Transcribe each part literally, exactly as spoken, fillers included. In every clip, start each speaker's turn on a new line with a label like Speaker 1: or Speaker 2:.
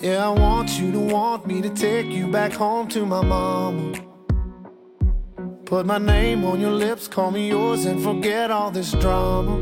Speaker 1: Yeah, I want you to want me to take you back home to my mama. Put my name on your lips, call me yours, and forget all this drama.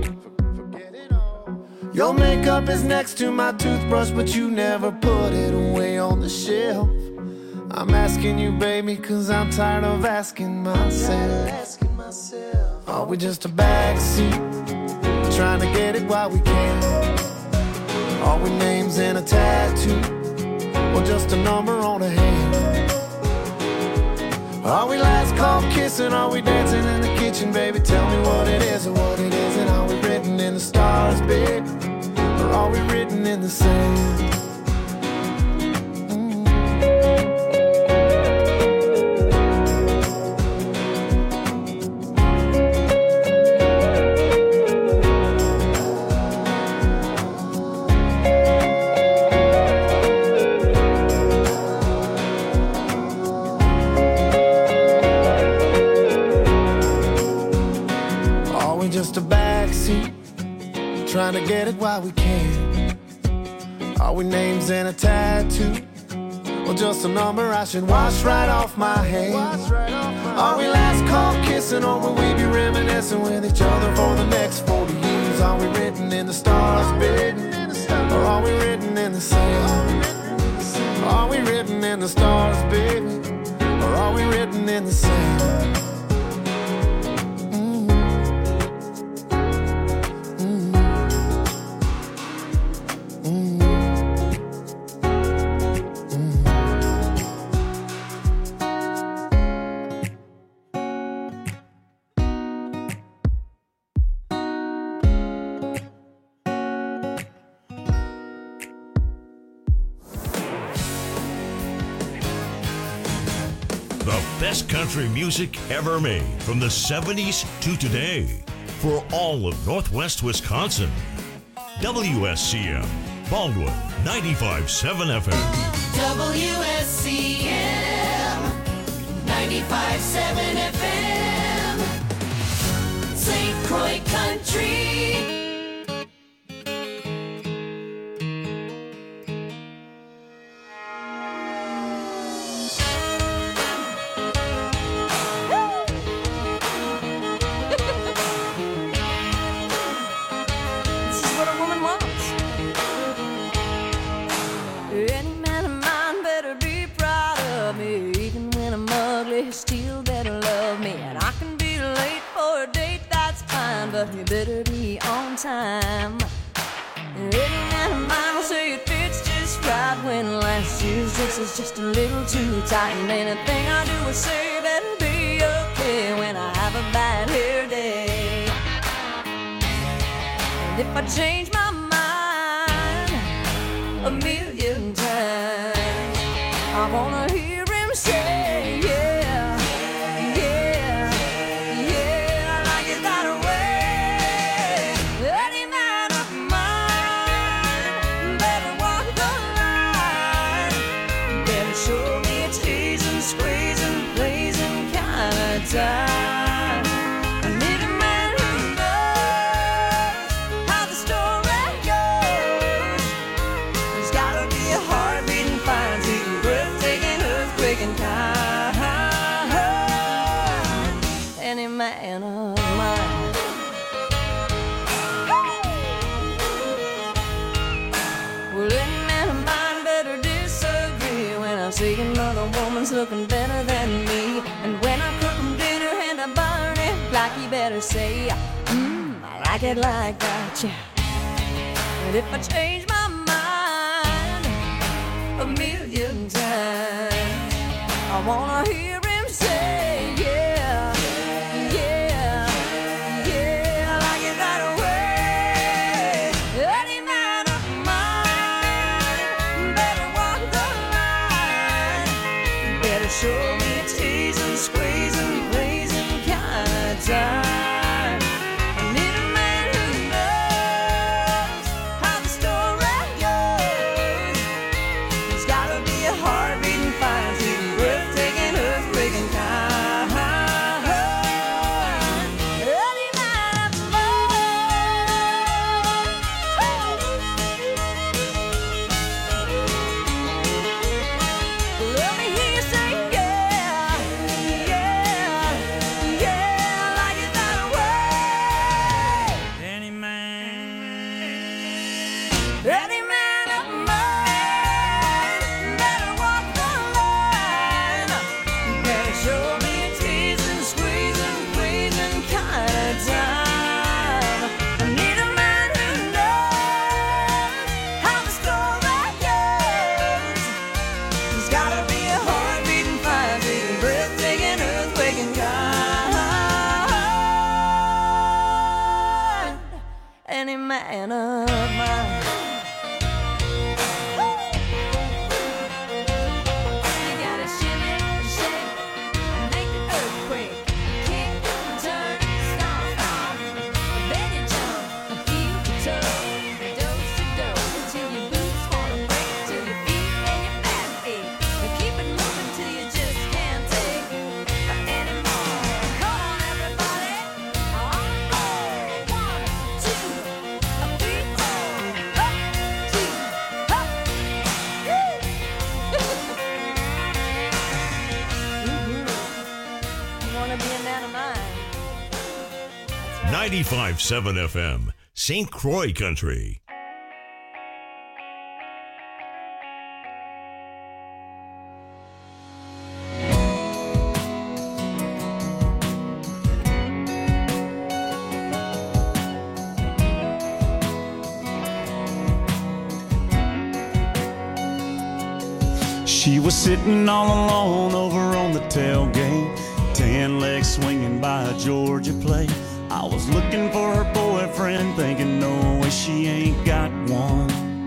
Speaker 1: Your makeup is next to my toothbrush, but you never put it away on the shelf. I'm asking you, baby, cause I'm tired of asking myself. Are we just a backseat, trying to get it while we can? Are we names in a tattoo, or just a number on a hand? Are we last call kissing, are we dancing in the kitchen, baby? Tell me what it is or what it isn't. Are we written in the stars, babe, or are we written in the sand? Just a backseat, trying to get it while we can. Are we names in a tattoo, or just a number I should wash right off my hand? Are we last call kissing, or will we be reminiscing with each other for the next forty years? Are we written in the stars, baby, or are we written in the sand? Are we written in the stars, baby, or are we written in the sand?
Speaker 2: Best country music ever made from the seventies to today for all of Northwest Wisconsin. W S C M, Baldwin, ninety-five point seven F M.
Speaker 3: W S C M, ninety-five point seven F M. Saint Croix Country.
Speaker 4: Still better love me, and I can be late for a date, that's fine, but you better be on time. Any man of mine will say it fits just right when last year's dress is just a little too tight, and anything I do or say better be okay when I have a bad hair day. And if I change my mind a million times, I wanna hear him say, yeah. Time. I need a man who knows how the story goes. There's gotta be a heart beating fine, to breathtaking, earthquaking kind. Any man of mine. Well, any man of mine better disagree when I see another woman's looking better than me, and when I cook I burn it like you better say, mmm, I like it like that, yeah. But if I change my mind a million times, I wanna hear him say, yeah, yeah, yeah, I like it that way. Any man of mine better walk the line, better show me a tease and squeeze and time. I need a man who knows how the story goes. There's gotta be a heart beating fine, to breathtaking earthquake. Any man of mine better walk the line. Better show me a teasing, squeezing, pleasing kind of time. I need a man who knows how the story goes. There's gotta be a heart beating, fire beating, breathtaking, earthquaking kind. Any man of mine. You gotta shimmy, shake, and make the earthquake. Kick, turn, stomp, stomp. Then you jump, heel to toe, dose to dose, until your boots wanna break, till your feet and your back ache. But keep it moving till you just can't take anymore. Come on, everybody. On four, one, two, three, four, up, two, up. Mhm. You wanna be a man of mine? That's right.
Speaker 2: ninety-five point seven F M, Saint Croix Country.
Speaker 5: She was sitting all alone over on the tailgate, tan legs swinging by a Georgia plate. I was looking for her boyfriend, thinking no way she ain't got one.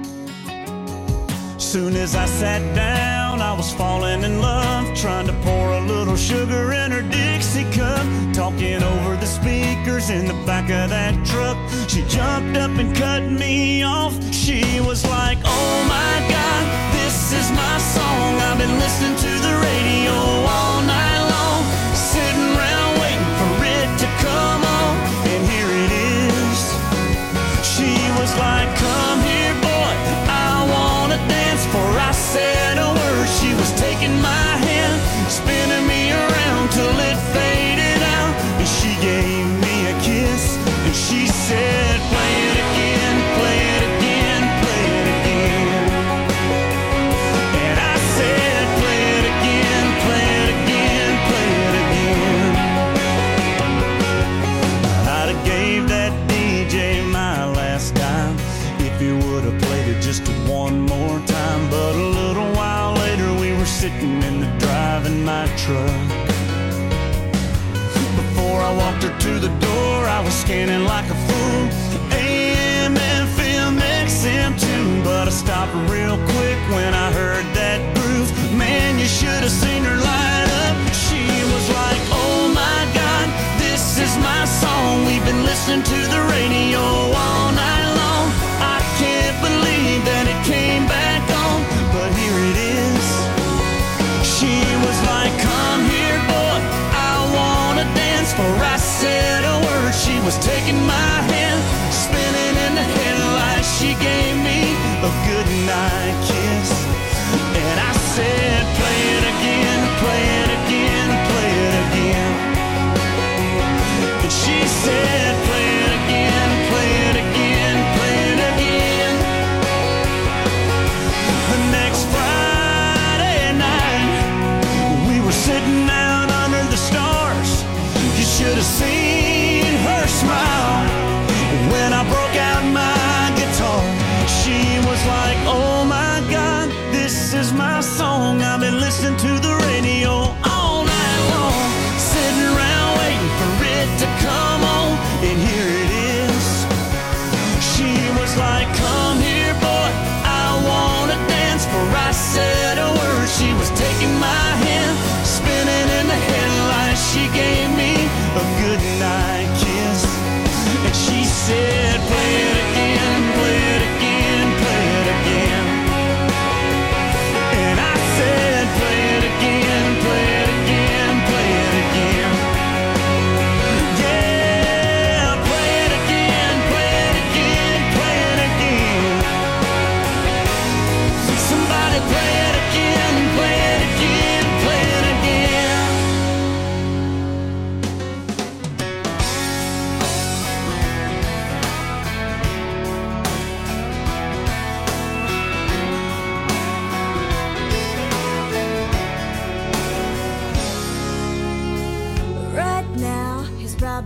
Speaker 5: Soon as I sat down, I was falling in love, trying to pour a little sugar in her Dixie cup, talking over the speakers in the back of that truck. She jumped up and cut me off. She was like, oh my God, this is my song. I've been listening to the radio all night long, sitting around waiting for it to come on, and here it is. She was like, come here, boy, I wanna dance. For I said a word, she was taking my hand, spinning me around till it faded out, and she gave me a kiss, and she said, play it again, play it again, play it again. And I said, play it again, play it again, play it again. I'd have gave that D J my last dime if he would have played it just one more time. But a little while later we were sitting in the driving my truck. Before I walked her to the door, I was scanning like a fool, A M, F M, X M too. But I stopped real quick when I heard that groove. Man, you should have seen her light up. She was like, oh my God, this is my song. We've been listening to the radio all night long. I can't believe that it came back on, but here it is. She was like, come here, boy, I wanna dance. For I said a word, she was taking my hand, spinning in the headlights. She gave me a good night kiss.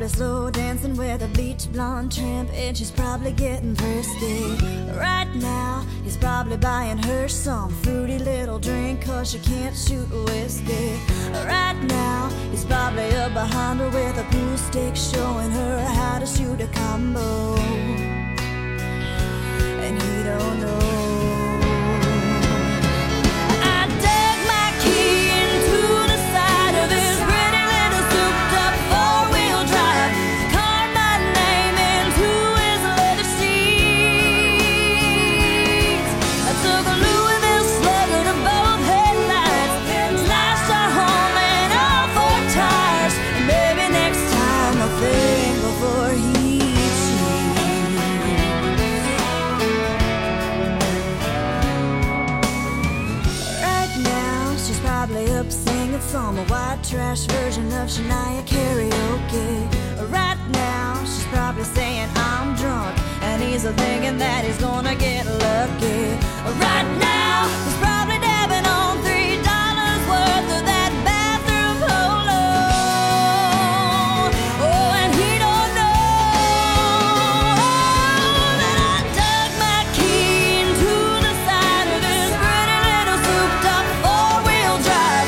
Speaker 4: probably slow dancing with a bleach blonde tramp, and she's probably getting thirsty. Right now, he's probably buying her some fruity little drink, cause she can't shoot whiskey. Right now, he's probably up behind her with a pool stick, showing her how to shoot a combo. And he don't know. Some white trash version of Shania karaoke. Right now, she's probably saying I'm drunk, and he's thinking that he's gonna get lucky. Right now, he's probably dabbing on three dollars worth of that bathroom polo. Oh, and he don't know that I dug my key into the side of this pretty little souped-up four-wheel drive.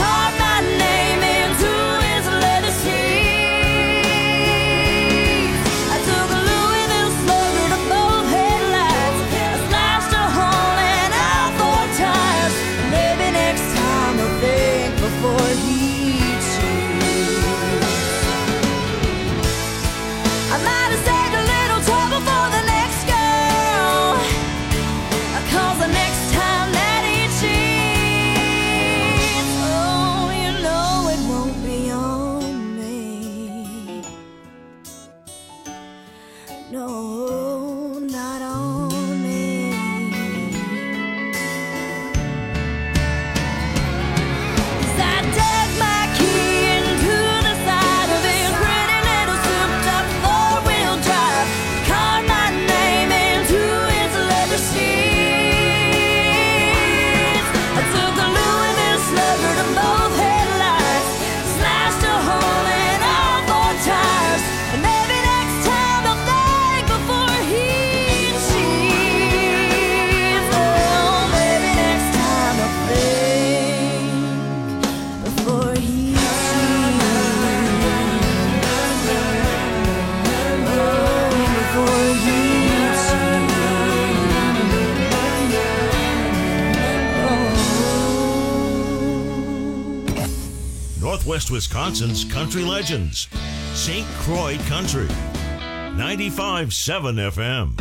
Speaker 2: Northwest Wisconsin's country legends. Saint Croix Country. ninety-five point seven F M.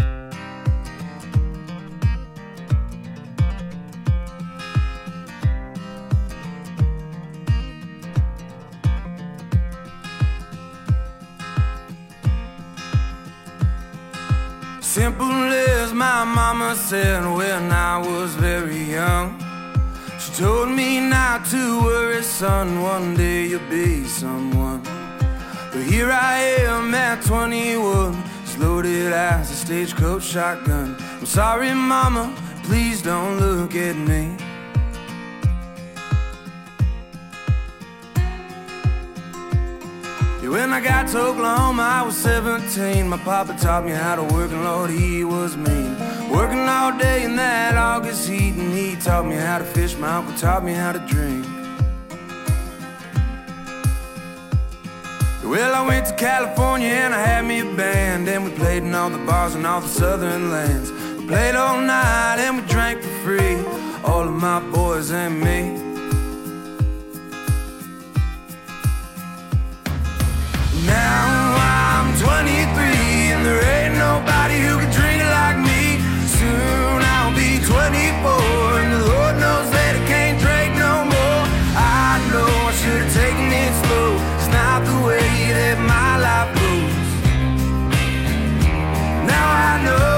Speaker 1: Simple as my mama said when I was very young. She told me not to worry, son, one day you'll be someone. But here I am at twenty-one, as loaded as a stagecoach shotgun. I'm sorry, mama, please don't look at me. When I got to Oklahoma, I was seventeen. My papa taught me how to work, and Lord, he was mean. Working all day in that August heat, and he taught me how to fish. My uncle taught me how to drink. Well, I went to California and I had me a band, and we played in all the bars and all the southern lands. We played all night and we drank for free, all of my boys and me. Now I'm twenty-three and there ain't nobody who can drink it like me. Soon I'll be twenty-four and the Lord knows that I can't drink no more. I know I should have taken it slow. It's not the way that my life goes. Now I know.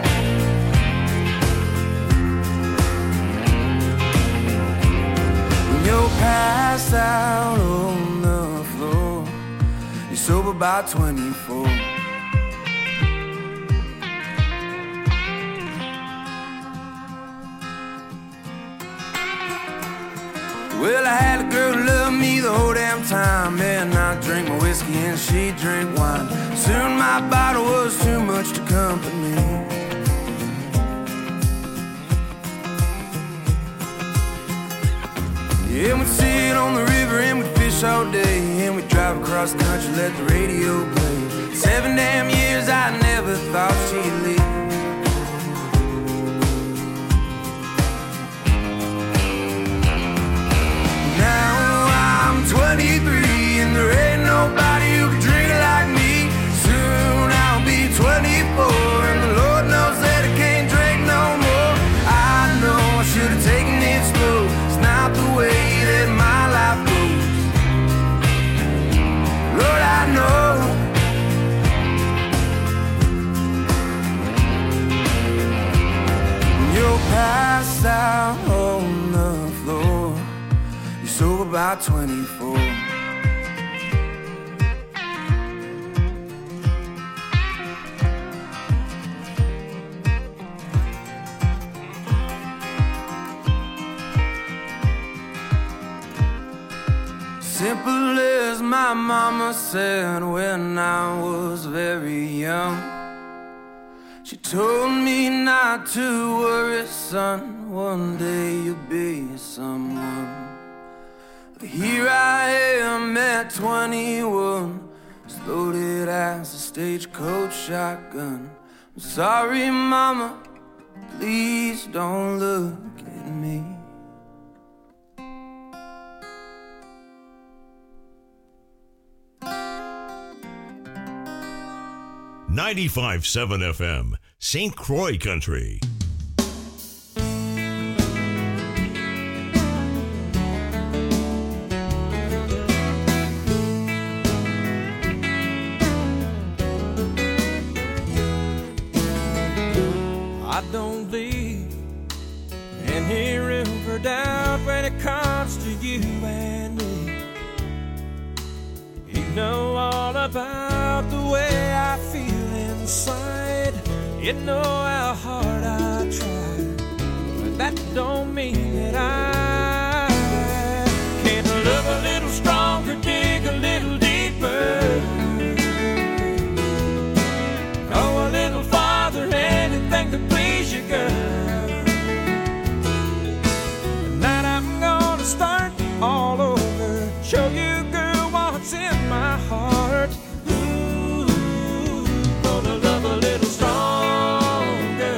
Speaker 1: When you're passed out on the floor, you're sober by twenty-four. Well, I had a girl who loved loved me the whole damn time, and I drink my whiskey and she drink wine. Soon my bottle was too much to company. Yeah, we'd sit on the river and we'd fish all day, and we'd drive across the country, let the radio play. Seven damn years I never thought she'd leave. twenty-three and there ain't nobody who can drink like me. Soon I'll be twenty-four and the Lord knows that I can't drink no more. I know I should have taken it slow. It's not the way that my life goes. Lord, I know. You're passed out on the floor. You're sober by twenty-four. Simple as my mama said when I was very young. She told me not to worry, son, one day you'll be someone. But here I am at twenty-one, as loaded as a stagecoach shotgun. I'm sorry, mama, please don't look at me.
Speaker 2: ninety-five point seven F M, Saint Croix Country.
Speaker 1: I don't leave any room for doubt when it comes to you and me. You know all about the way I feel inside. You know how hard I try, but that don't mean that I can't love a little stronger, dig a little deeper, go a little farther, anything to please you, girl. Tonight I'm gonna start all over, show you, girl, what's in my heart. Ooh, gonna love a little stronger.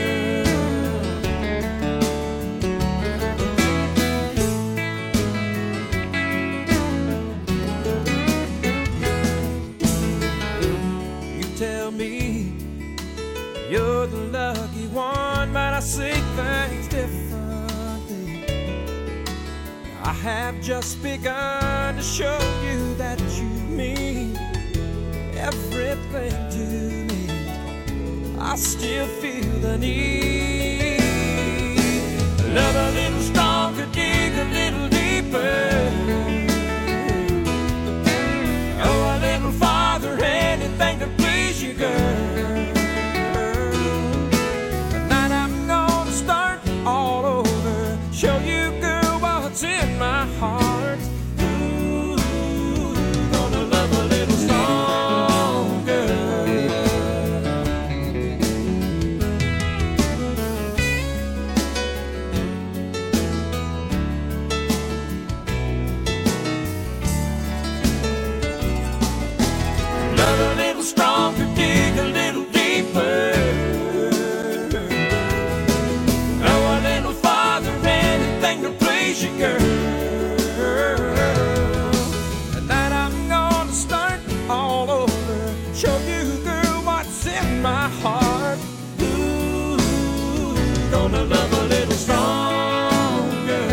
Speaker 1: You tell me you're the lucky one, but I see things differently. I have just begun to show you that you mean everything to me. I still feel the need. Love a little stronger, dig a little deeper, go a little farther, anything to please you, girl. Tonight I'm gonna start all over, show you, girl, what's in my heart. Ooh, gonna love a little stronger. Love a little stronger, dig a little deeper, go a little farther, anything to please you, girl. Tonight I'm gonna start all over, show you, girl, what's in my heart. Ooh, gonna love a little stronger,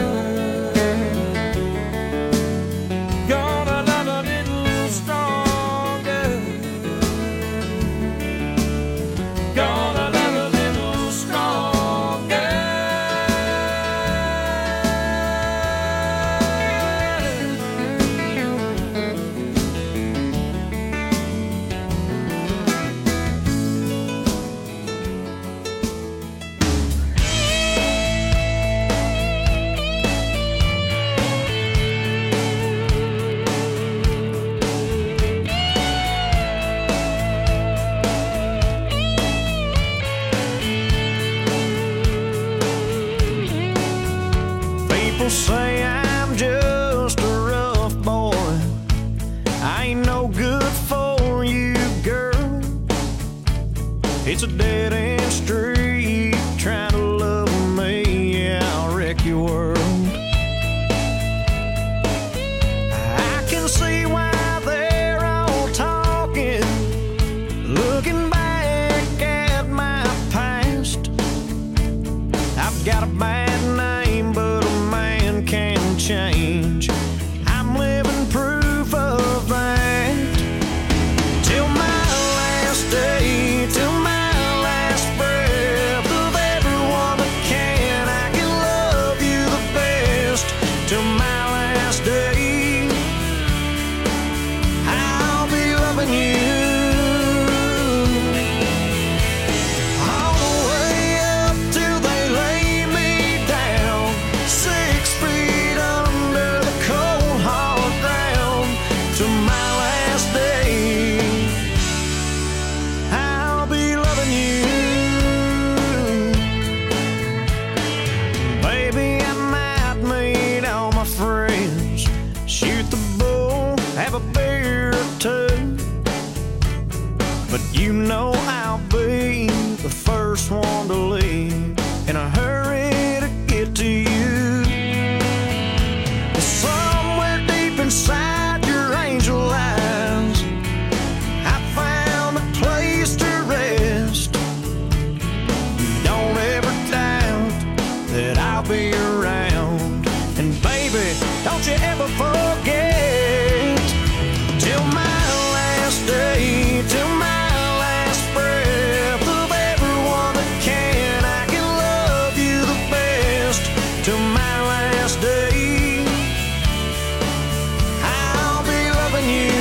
Speaker 1: gonna love a little stronger, gonna love a little stronger.
Speaker 6: say I'm just a rough boy. I ain't no good for you, girl. It's a dead-end street trying to love me. Yeah, I'll wreck your world. I can see why they're all talking, looking back at my past. I've got a bad name, but a man can change. I'm living proof of that. Till my last day, till my last breath of everyone that can, I can love you the best. Till my last day, I'll be loving you. All the way up till they lay me down, six feet under the cold hard ground. Till my last day, I'll be loving you. Baby, I might meet all my friends, shoot the bull, have a beer or two, but you know I'll be the first one to leave in a hurry to get to you. Somewhere deep inside your angel eyes, I found a place to rest. Don't ever doubt that I'll be around. And baby, don't you ever forget, till my last day, till my last breath of everyone that can, I can love you the best. Till my last day, I'll be loving you.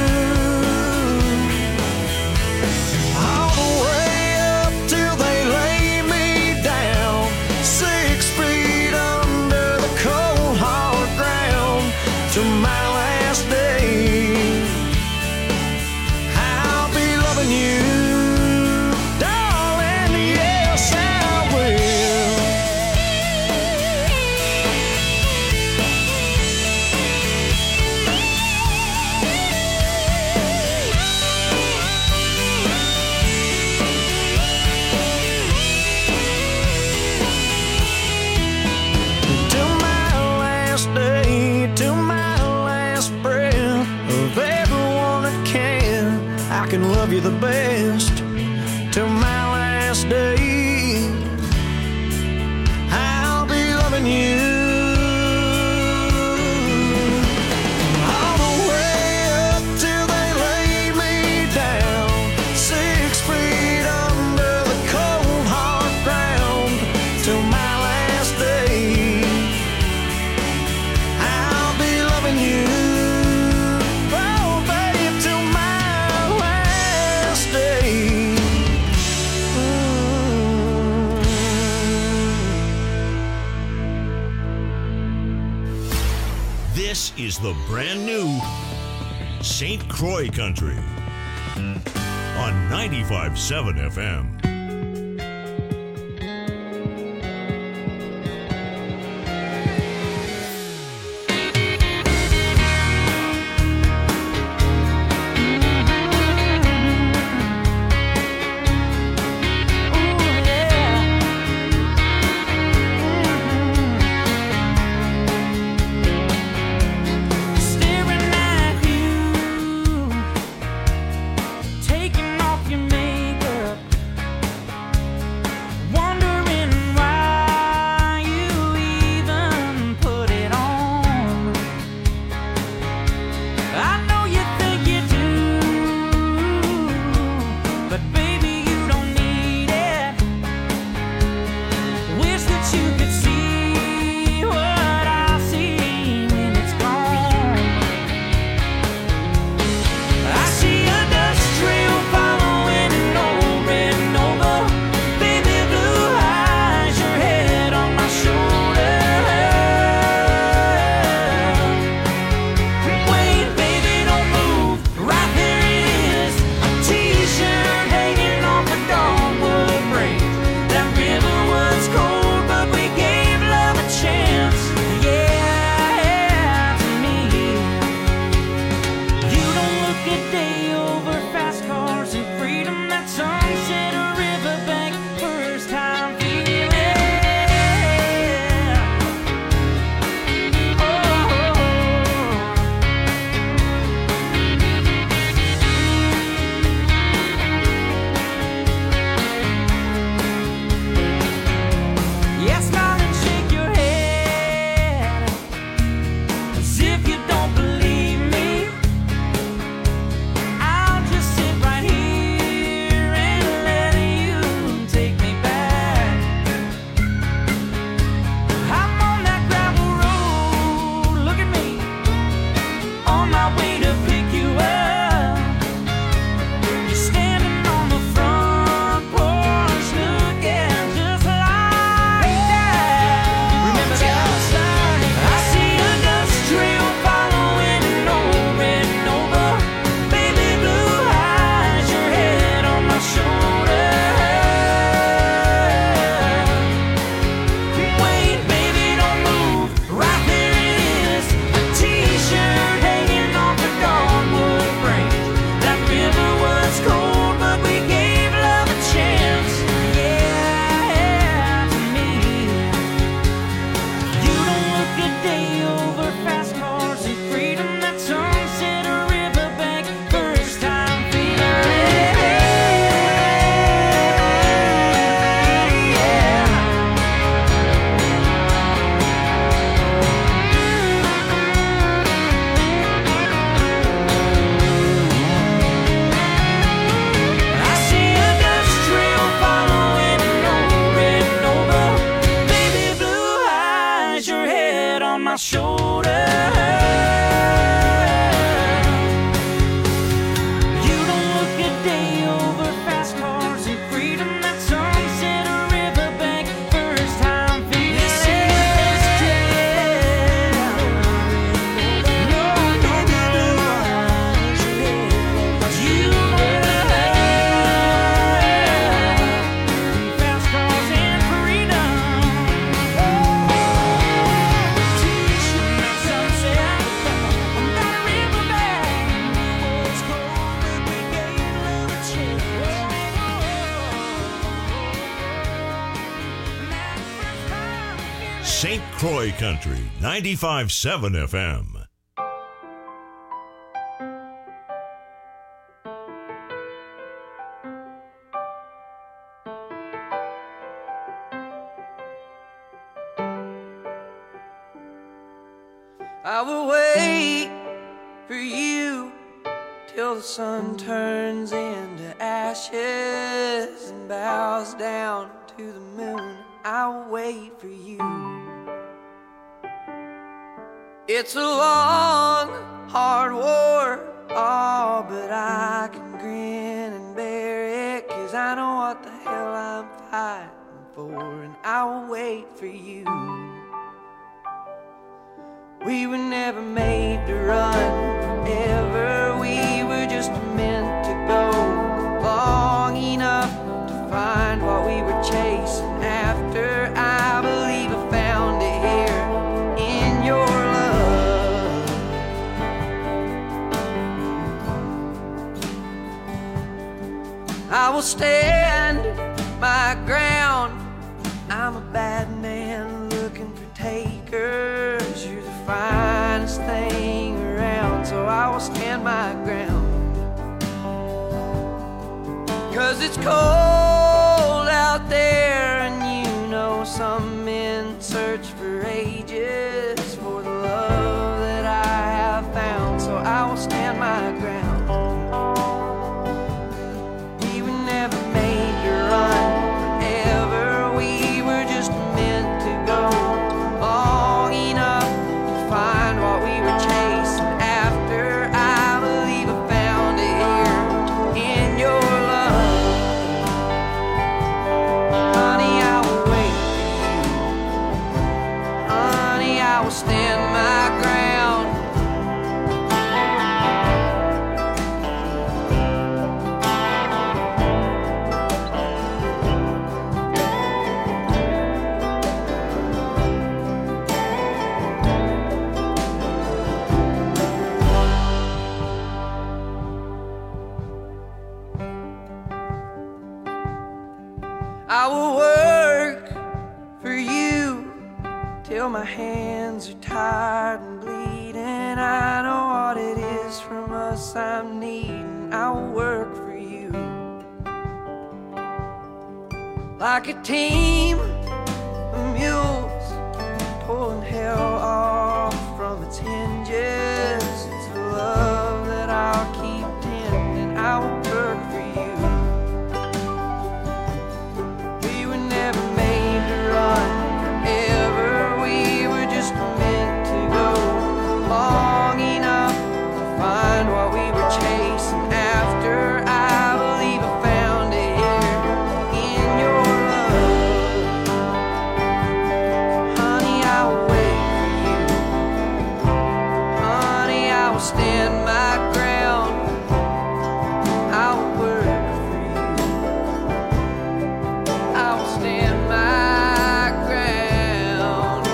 Speaker 6: All the way up till they lay me down, six feet under the cold hard ground. Till my last day, I'll be loving you, darling. Yes, I will. Till my last day, till my last breath of everyone that can, I can love you the best. Till my last day, I'll be loving you. All the way up till they lay me down, six feet under the cold hard ground. Till my last day, I'll be loving you. Oh, babe, till my last day.
Speaker 2: This is the brand new Saint Croix Country on ninety-five point seven F M.
Speaker 4: Staring at you, taking off your makeup,
Speaker 6: shoulder. You don't look a day over fast cars and freedom. That sunset or riverbank, first time feeling. No, no, no, you fast cars and freedom.
Speaker 2: Saint Croix Country, ninety-five point seven F M.
Speaker 6: I will wait for you till the sun turns into ashes and bows down to the moon. I'll wait for you. It's a long, hard war, oh, but I can grin and bear it, 'cause I know what the hell I'm fighting for, and I'll wait for you. We were never made to run forever. We were just meant to go long enough to find what we were chasing after. I believe I found it here in your love. I will stand my ground. I'm a bad man looking for takers. You're the finest thing around, so I will stand my ground. 'Cause it's cold out there, and you know some men search for ages for the love that I have found, so I will stand my ground. We were never made to run forever. We were just meant to go long enough to find what we were chasing after. I believe I found it here in your love. Honey, I will wait for you. Honey, I will stand my ground. I will work for you till my hands are tired and bleeding. I know what it is from us I'm needing. I will work for you like a team of mules pulling hell off from its hinges. It's the love that I'll keep tending. I will work for you. Never made to run forever. We were just meant to go long enough to find what we were chasing after. I believe I found it here in your love. Honey, I will wait for you. Honey, I will stand my ground. I will work for you. I will stand my ground.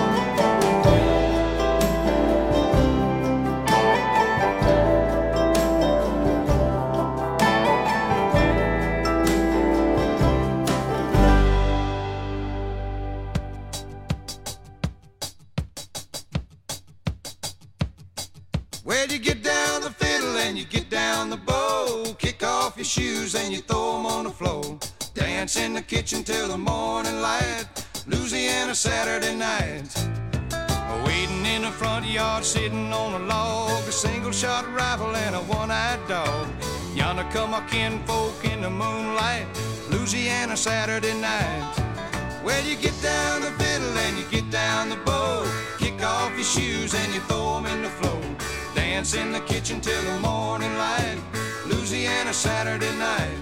Speaker 7: Well, you get down the fiddle and you get down the bow. Kick off your shoes and you throw them on the floor. Dance in the kitchen till the morning light. Louisiana Saturday night. Waiting in the front yard, sitting on a log. A single shot rifle and a one-eyed dog. Yonder come our kinfolk in the moonlight. Louisiana Saturday night. Well, you get down the fiddle and you get down the bow. Kick off your shoes and you throw 'em in the floor. Dance in the kitchen till the morning light. Louisiana Saturday night.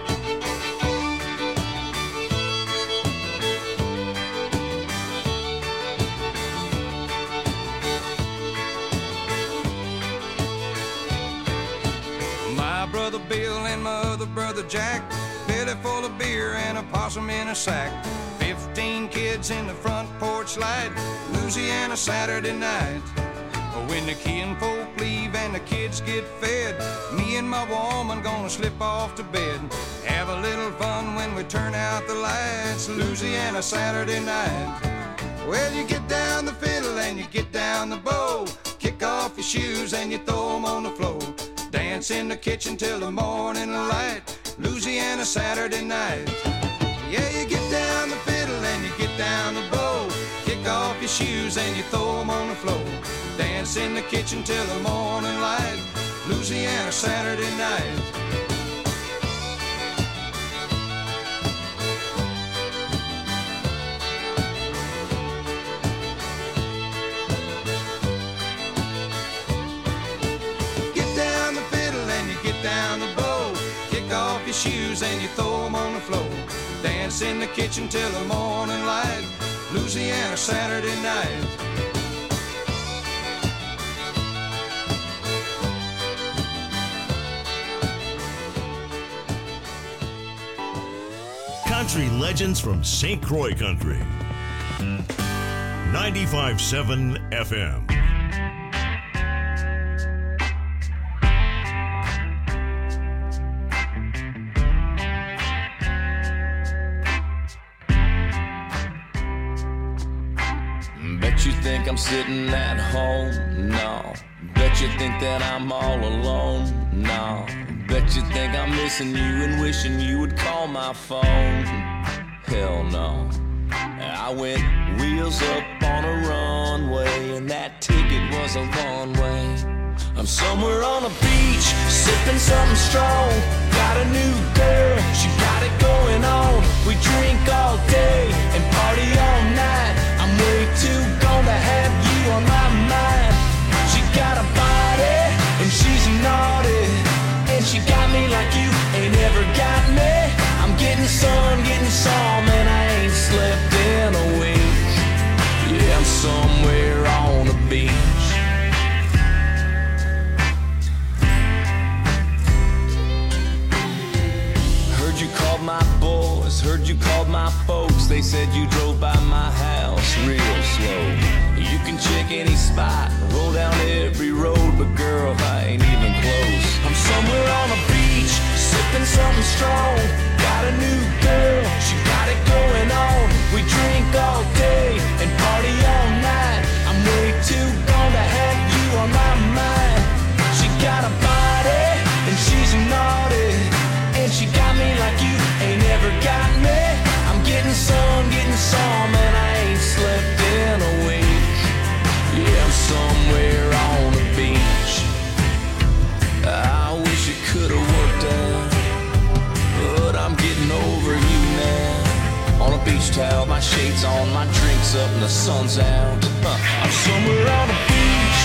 Speaker 7: My brother Bill and my other brother Jack, belly full of beer and a possum in a sack. Fifteen kids in the front porch light. Louisiana Saturday night. When the kinfolk leave and the kids get fed, me and my woman gonna slip off to bed. Have a little fun when we turn out the lights. Louisiana Saturday night. Well, you get down the fiddle and you get down the bow. Kick off your shoes and you throw 'em on the floor. Dance in the kitchen till the morning light. Louisiana Saturday night. Yeah, you get down the fiddle and you get down the bow. Kick off your shoes and you throw 'em on the floor. Dance in the kitchen till the morning light. Louisiana Saturday night. Get down the fiddle and you get down the bow. Kick off your shoes and you throw 'em on the floor. Dance in the kitchen till the morning light. Louisiana Saturday night.
Speaker 2: Country legends from Saint Croix Country. ninety-five point seven F M.
Speaker 8: Bet you think I'm sitting at home? No. Bet you think that I'm all alone? No. Bet you think I'm missing you and wishing you would call my phone? Hell no. I went wheels up on a runway, and that ticket was a one way. I'm somewhere on a beach, sipping something strong. Got a new girl, she got it going on. We drink all day and party all night. I'm way too gone to have you on my mind. She got a body and she's naughty, and she got me like you ain't ever got me. I'm getting sun, getting some, and I ain't slept in a week. Yeah, I'm somewhere on the beach. Heard you called my boys, heard you called my folks. They said you drove by my house real slow. You can check any spot, roll down every road, but girl, I ain't even close. I'm somewhere on a beach, sipping something strong. Got a new girl, she got it going on. We drink all day and party all night. I'm way too gone to have you on my mind. She got a body and she's naughty, and she got me like you ain't ever got me. I'm getting some, getting some, and I ain't slept in a week. Yeah, I'm somewhere on the beach. I wish it could've worked out, but I'm getting over you now. On a beach towel, my shades on, my drinks up, and the sun's out. Huh. I'm somewhere on the beach.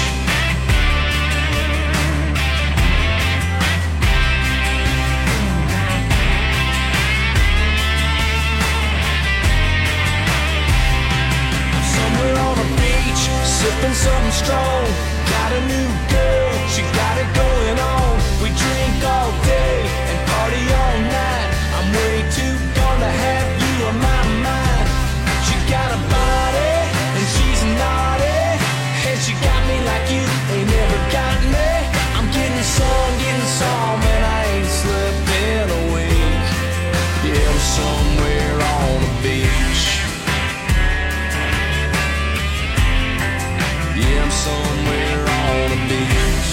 Speaker 8: I'm somewhere on the beach, sipping something strong. Got a new girl, she got it going on. We drink all day and party all night. I'm way too gone to have you on my mind. She got a body and she's naughty, and she got me like you ain't never got me. I'm getting some, getting some, and I ain't slept in a week. Yeah, I'm somewhere on the beach. Yeah, I'm somewhere on the beach.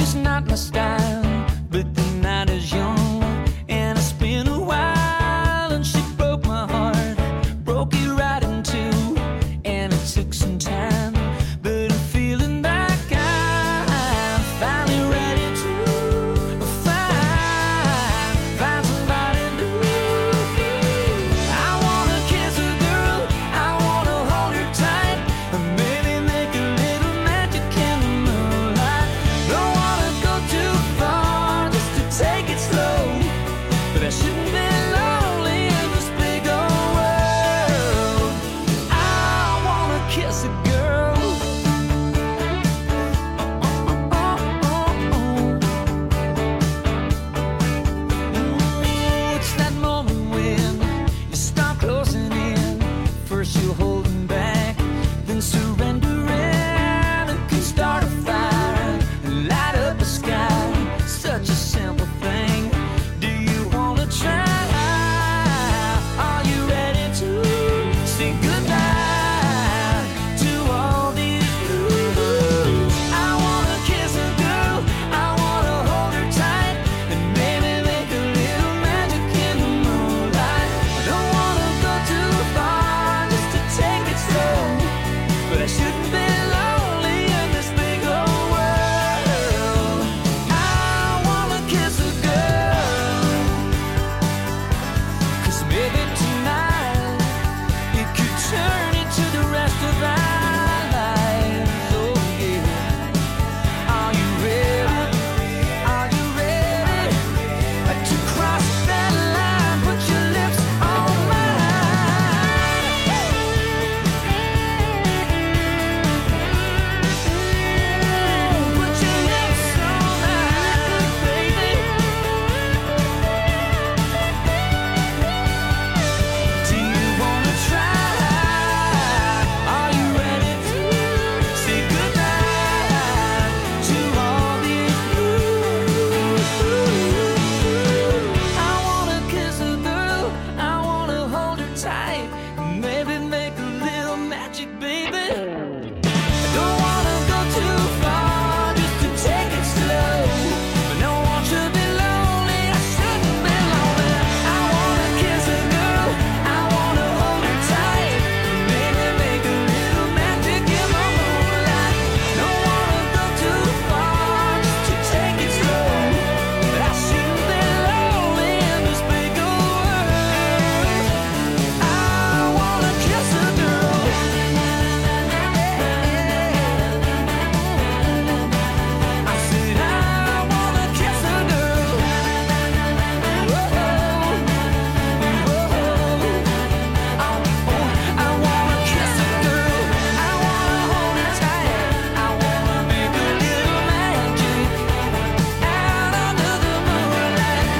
Speaker 9: just not my style. But the night is young, and it's been a while, and she broke my heart, broke it right in two, and it took some time, but I'm feeling like I'm finally ready to find, find somebody new. I wanna kiss a girl, I wanna hold her tight, and maybe make a little magic in the moonlight. Don't wanna go too far, just to take it slow, but I shouldn't be lonely in this big old world. I wanna kiss a girl. Oh, oh, oh, oh. Ooh, it's that moment when you start closing in. First you're holding back, then surrendering. It can start a fire, light up the sky. Such a simple thing. Do you wanna try? Are you ready to say goodbye to all these blues? I wanna kiss a girl, I wanna hold her tight, and maybe make a little magic in the moonlight. I don't wanna go too far, just to take it slow, but I shouldn't be lonely in this big old world. I wanna kiss a girl, 'cause maybe tonight it could turn into the rest of our lives. Oh yeah. Are you ready? Are you ready to cross that line? Put your lips on mine. Put your lips on mine, baby. Do you wanna try? Are you ready to say goodbye to all these blues? I wanna kiss a girl, I wanna hold her tight, maybe make a little magic, baby. I don't wanna go too far, just to take it slow, but no one should be lonely, I shouldn't be lonely. I wanna kiss a girl, I wanna hold her tight, maybe make a little magic in the moonlight. Don't wanna go too far, just to take it slow, but I shouldn't be lonely in this big old world. I wanna kiss a girl. I said I wanna kiss a girl. Whoa, whoa. I wanna kiss a girl. I wanna hold her tight. I wanna make a little magic out under the moonlight.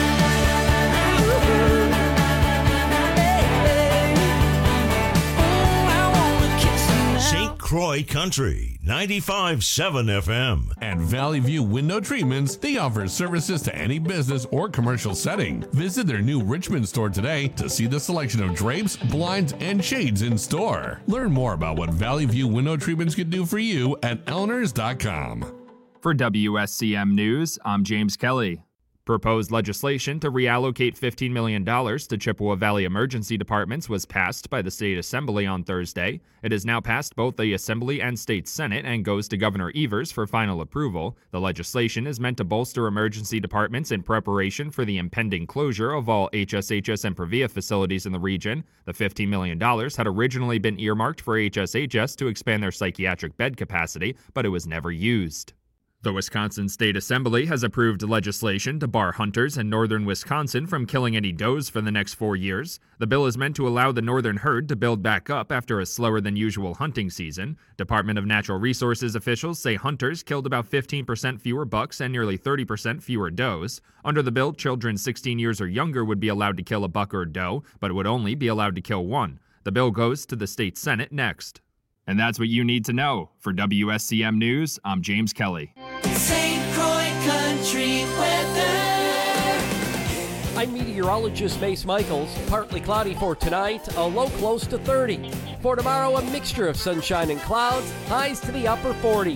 Speaker 9: Oh, I wanna kiss her now.
Speaker 2: Saint Croix Country, ninety-five point seven F M.
Speaker 10: At Valley View Window Treatments, they offer services to any business or commercial setting. Visit their new Richmond store today to see the selection of drapes, blinds, and shades in store. Learn more about what Valley View Window Treatments can do for you at elners dot com.
Speaker 11: For W S C M News, I'm James Kelly. Proposed legislation to reallocate fifteen million dollars to Chippewa Valley emergency departments was passed by the State Assembly on Thursday. It has now passed both the Assembly and State Senate and goes to Governor Evers for final approval. The legislation is meant to bolster emergency departments in preparation for the impending closure of all H S H S and Previa facilities in the region. The fifteen million dollars had originally been earmarked for H S H S to expand their psychiatric bed capacity, but it was never used. The Wisconsin State Assembly has approved legislation to bar hunters in northern Wisconsin from killing any does for the next four years. The bill is meant to allow the northern herd to build back up after a slower than usual hunting season. Department of Natural Resources officials say hunters killed about fifteen percent fewer bucks and nearly thirty percent fewer does. Under the bill, children sixteen years or younger would be allowed to kill a buck or doe, but would only be allowed to kill one. The bill goes to the state Senate next. And that's what you need to know. For W S C M News, I'm James Kelly.
Speaker 3: Saint Croix Country weather.
Speaker 12: I'm meteorologist Mace Michaels. Partly cloudy for tonight, a low close to thirty. For tomorrow, a mixture of sunshine and clouds, highs to the upper forties.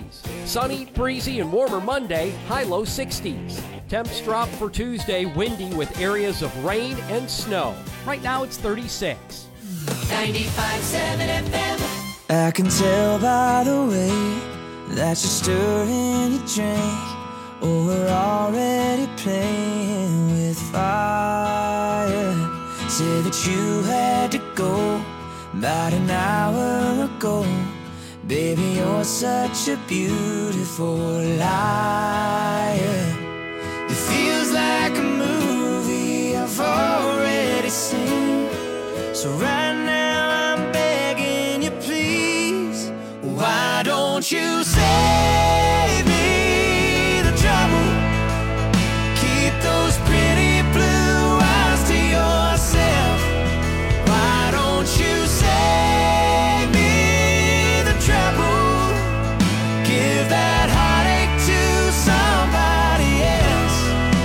Speaker 12: Sunny, breezy, and warmer Monday, high-low sixties. Temps drop for Tuesday, windy with areas of rain and snow. Right now it's thirty-six.
Speaker 3: ninety-five seven F M.
Speaker 13: I can tell by the way that you're stirring your drink, or we're already playing with fire. Say that you had to go about an hour ago. Baby, you're such a beautiful liar. It feels like a movie I've already seen. So right now I'm begging you, please, why don't you save me the trouble? Keep those pretty blue eyes to yourself. Why don't you save me the trouble? Give that heartache to somebody else.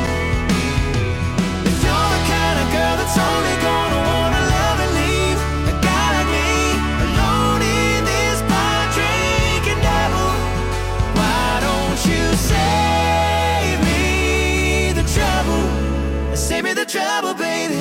Speaker 13: If you're the kind of girl that's only gonna wanna love and leave a guy like me alone in this bar drinking devil, why don't you save me the trouble? Save me the trouble, baby.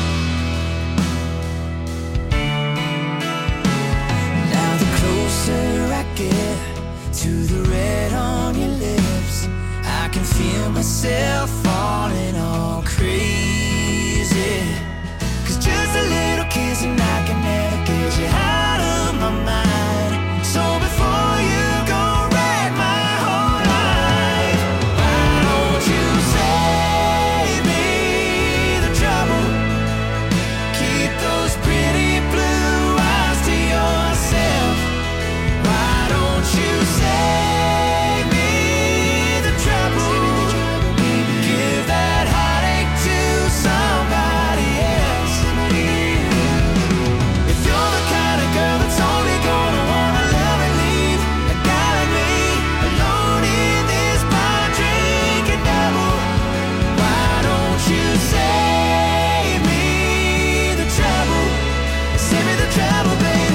Speaker 13: Now the closer I get to the red on your lips, I can feel myself falling all crazy. Cause just a little kiss and I can never get you out of my mind. So before you go wreck my whole life, why don't you save me the trouble? Keep those pretty blue eyes to yourself. Why don't you save me the trouble? Give that heartache to somebody else. If you're the kind of girl that's only gonna wanna love and leave a guy like me alone in this bar drinking double, why don't you save me the trouble? Save me the trouble, baby.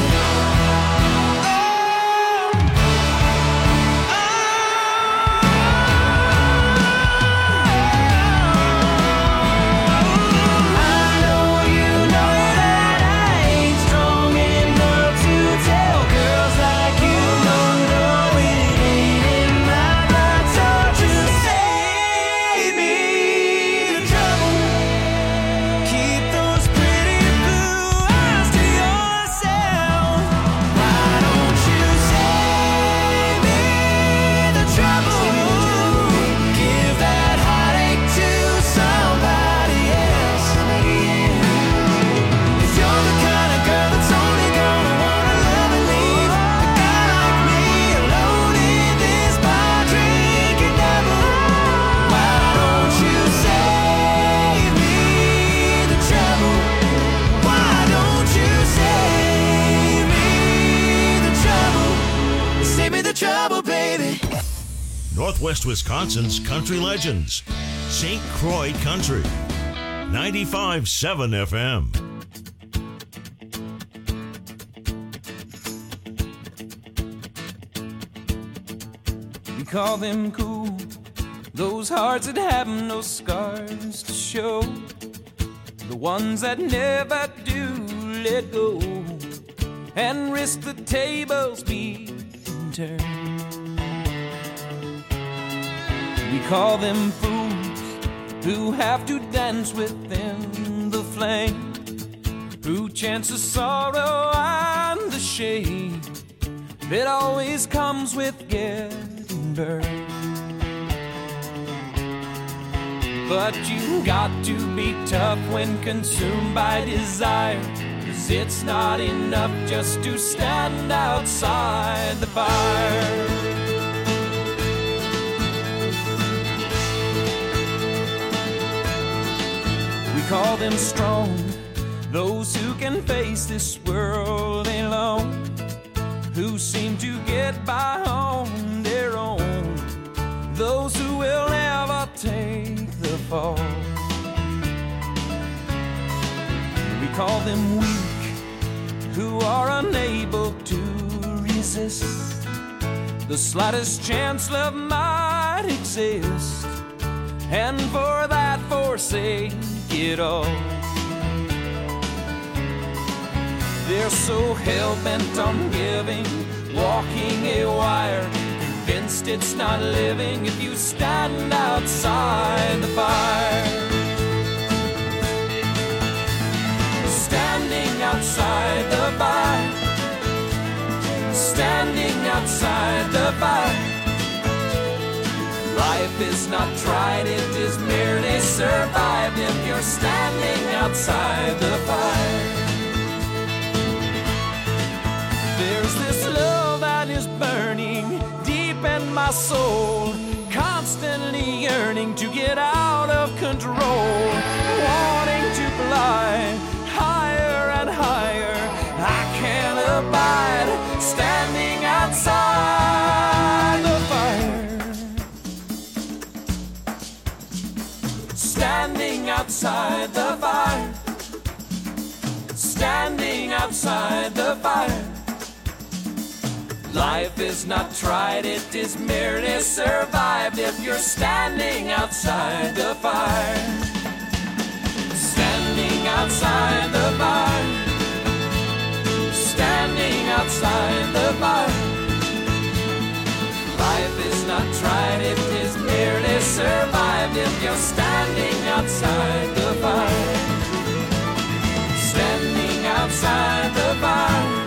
Speaker 13: I know you know that I ain't strong enough to tell girls like you no, no, it ain't in my blood. So just save me the trouble. Keep those pretty blue eyes to yourself. Why don't you save me the trouble? Give that heartache to somebody else. If you're the kind of girl that's only gonna wanna love and leave a guy like me alone in this bar drinking double, why don't you save me the trouble? Why don't you save me the trouble? Save me the trouble, baby.
Speaker 2: Northwest Wisconsin's country legends. Saint Croix Country. ninety-five seven F M.
Speaker 14: We call them cool, those hearts that have no scars to show, the ones that never do let go and risk the tables being turned. We call them fools who have to dance within the flame, who chance the sorrow and the shame that always comes with getting burned. But you got to be tough when consumed by desire, 'cause it's not enough just to stand outside the fire. We call them strong, those who can face this world alone, who seem to get by on their own, those who will never take the fall. We call them weak, who are unable to resist the slightest chance love might exist, and for that forsake it all. They're so hell-bent on giving, walking a wire, convinced it's not living if you stand outside the fire. Standing outside the fire, standing outside the fire. Life is not tried, it is merely survived if you're standing outside the fire. There's this love that is burning deep in my soul, constantly yearning to get out of control, wanting to fly higher and higher. I can't abide standing outside the fire. Standing outside the fire. Standing outside the fire. Life is not tried, it is merely survived if you're standing outside the fire. Standing outside the fire. Standing outside the fire. Life is not tried, it is merely survived if you're standing outside the fire. Standing outside the fire.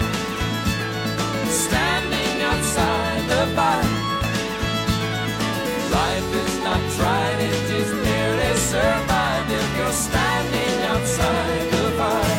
Speaker 14: Standing outside the fire. Life is not tried, it is merely survived if you're standing outside the fire.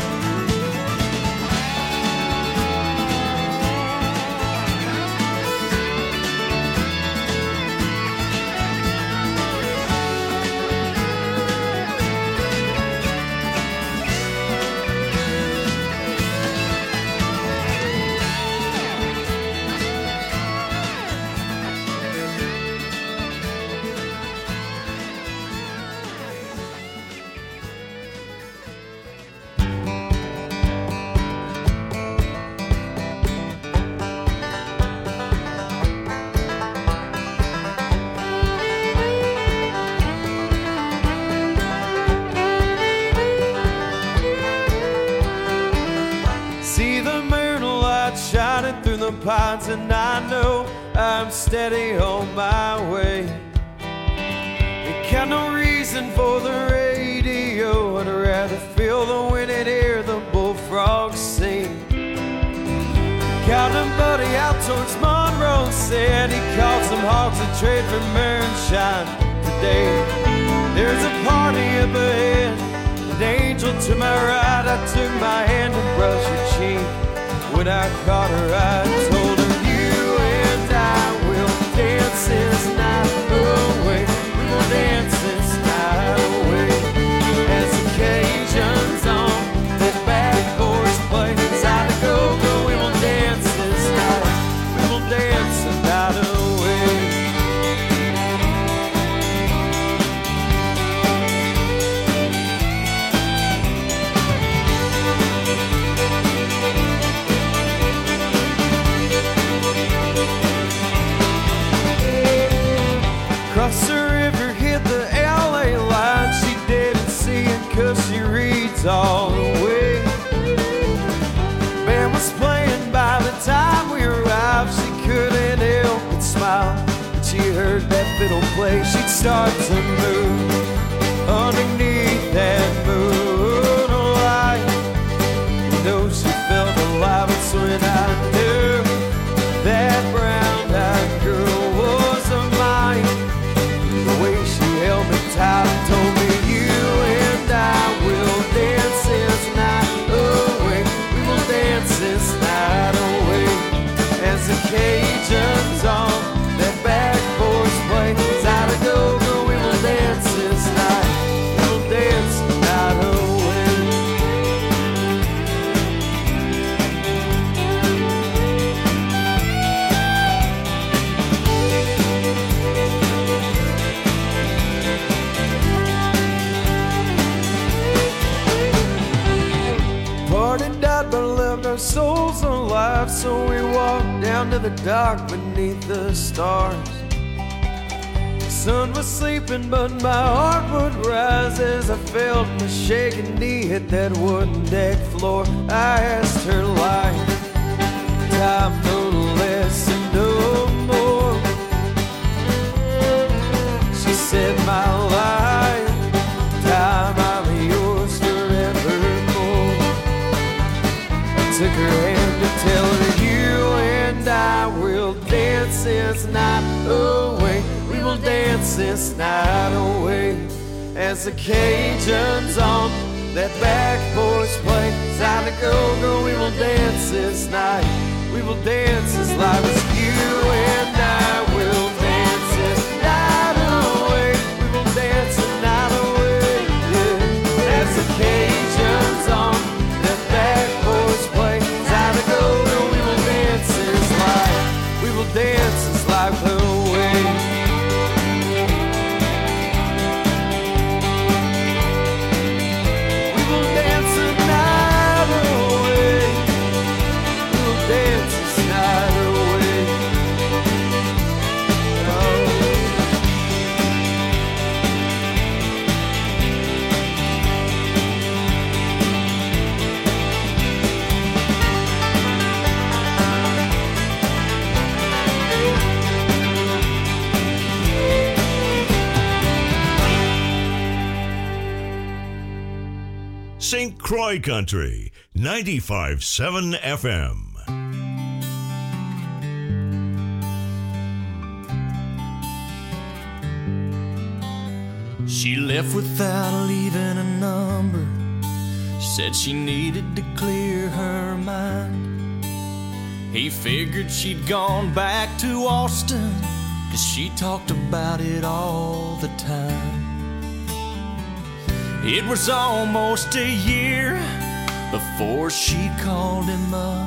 Speaker 6: The pines, and I know I'm steady on my way. Ain't got no reason for the radio, I'd rather feel the wind and hear the bullfrogs sing. Got a buddy out towards Monroe, said he caught some hogs to trade for moonshine today. There's a party up ahead, an angel to my right. I took my hand and brushed her cheek. When I caught her, I told her, you and I will dance this night away. We will dance this night away. As occasions on that back porch play inside the go-go, we will dance this night. We will dance the night away. Across the river hit the L A line. She didn't see it cause she reads all the way. Band was playing by the time we arrived. She couldn't help but smile when she heard that fiddle play. She'd start to move underneath that moonlight. You know she felt alive. It's when I knew that brown-eyed girl was of mine. The way she held me tight and told me, you and I will dance this night away. We will dance this night away. As the Cajuns on that back porch play inside a go-go, we will dance this night. We will dance the night away. Party died but left our souls alive. So we walked down
Speaker 1: down to the dark beneath the stars. The sun was sleeping, but my heart would rise as I felt my shaking knee hit that wooden deck floor. I asked her life, time no less and no more. She said, my life, time I'm yours forevermore. I took her hand to tell her, you and I will dance this night away. We will dance this night away. As the Cajuns on that back porch play, time to go, go, we will dance this night. We will dance as live as you and I will dance this night away. We will dance the night away, yeah. As the Cajuns on that back porch play, time to go, go, we will dance this life. We will dance this life away.
Speaker 2: Saint Croix Country, ninety-five point seven F M.
Speaker 6: She left without leaving a number. Said she needed to clear her mind. He figured she'd gone back to Austin, 'cause she talked about it all the time. It was almost a year before she called him up.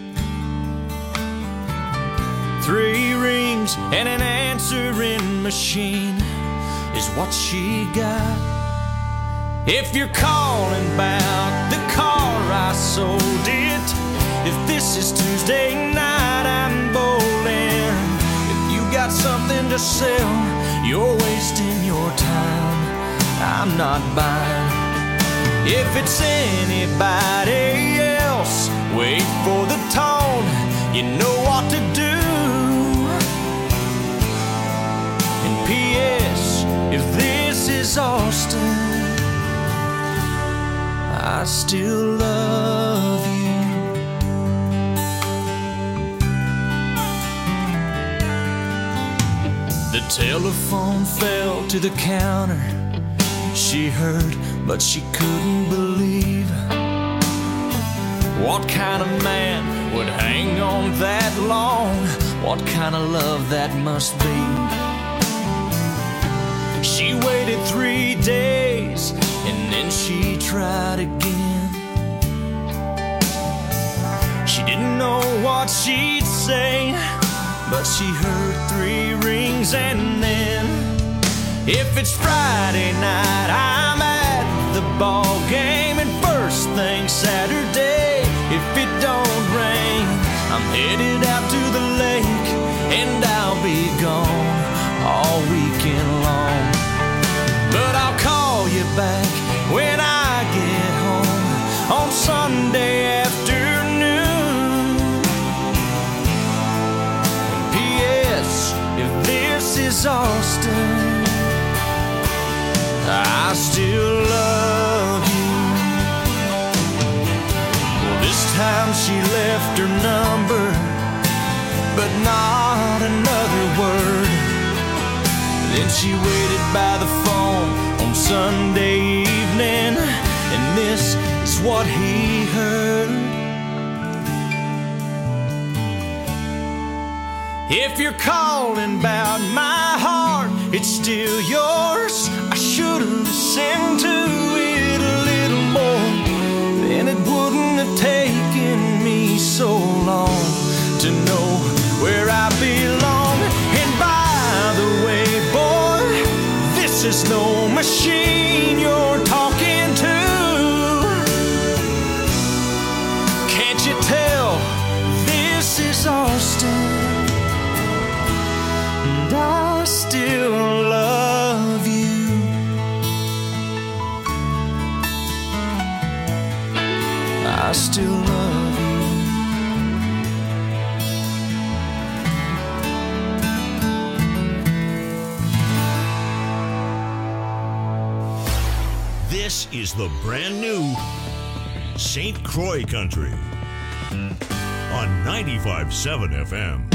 Speaker 6: Three rings and an answering machine is what she got. If you're calling about the car, I sold it. If this is Tuesday night, I'm bowling. If you got something to sell, you're wasting your time. I'm not buying. If it's anybody else, wait for the tone. You know what to do. And P S if this is Austin, I still love you. The telephone fell to the counter. She heard, but she couldn't believe. What kind of man would hang on that long? What kind of love that must be? She waited three days and then she tried again. She didn't know what she'd say, but she heard three rings and then, if it's Friday night, I'm at the ball game, and first thing Saturday, if it don't rain, I'm headed out to the lake, and I'll be gone all weekend long. But I'll call you back when I get home on Sunday afternoon. And P S if this is Austin, I still love you. Well, this time she left her number, but not another word. Then she waited by the phone on Sunday evening, and this is what he heard. If you're calling about my heart, it's still yours. I should have listened to it a little more, then it wouldn't have taken me so long to know where I belong. And by the way, boy, this is no machine you're talking to. Can't you tell this is Austin? still love you.
Speaker 2: This is the brand new Saint Croix Country on ninety-five point seven F M.